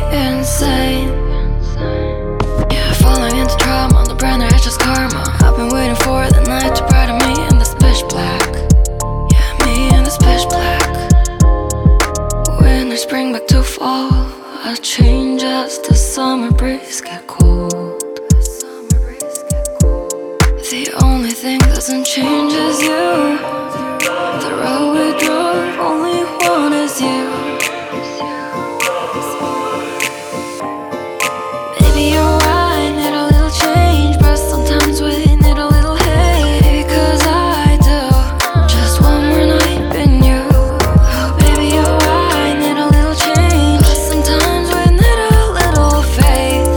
insane. Yeah, falling into trauma, the brand it's just karma. I've been waiting for the night to brighten me in this pitch black. Yeah, me in this pitch black. Winter, spring, back to fall, I change as the summer breeze get cold. The only thing doesn't change is you. The road we drove, only one is you. Maybe you're right, need a little change, but sometimes we need a little hate. Cause I do just one more night in you. Oh baby, you're right, need a little change, but sometimes we need a little faith.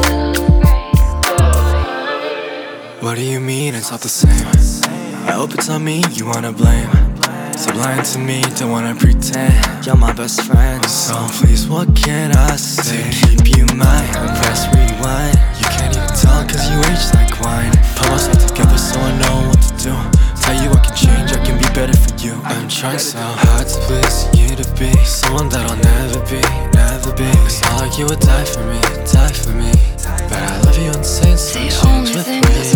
What do you mean it's not the same? I hope it's not me you wanna blame. So blind to me, don't wanna pretend you're my best friend. So please, what can I say to keep you mine? Press rewind, you can't even tell cause you age like wine. Pull us all together so I know what to do. Tell you I can change, I can be better for you. I'm trying so hard to please you to be someone that I'll never be, never be. It's not like you would die for me, die for me. But I love you insane, so The change only with thing me.